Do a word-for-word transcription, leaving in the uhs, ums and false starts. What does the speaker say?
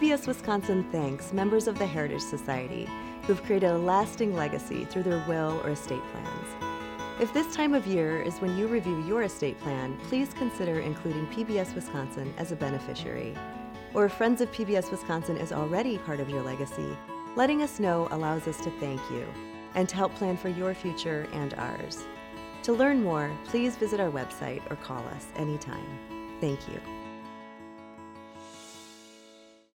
B S Wisconsin thanks members of the Heritage Society who've created a lasting legacy through their will or estate plans. If this time of year is when you review your estate plan, please consider including P B S Wisconsin as a beneficiary. Or if Friends of P B S Wisconsin is already part of your legacy, letting us know allows us to thank you and to help plan for your future and ours. To learn more, please visit our website or call us anytime. Thank you.